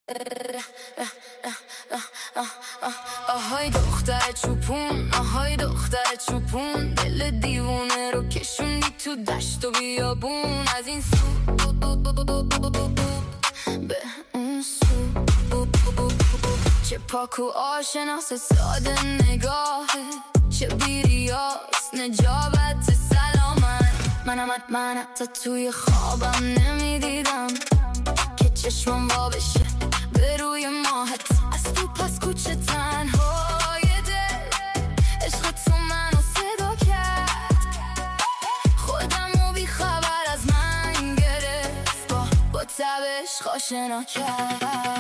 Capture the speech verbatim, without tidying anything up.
آهای دختر چوپون، آهای دختر چوپون، دل دیوونه رو کشوندی تو دشت و بیابون. از این سو به اون سو، چه پاک و آشنا ساده نگاهه، چه بیریاست نجابت سلامت. منم من حتی توی خوابم نمیدیدم که چشمم وا بشه به روی ماهت. از تو پس کوچه تنهای دل، عشق تو منو صدا کرد، خودمو بی خبر از من گرفت، با, با تبش آشنا کرد.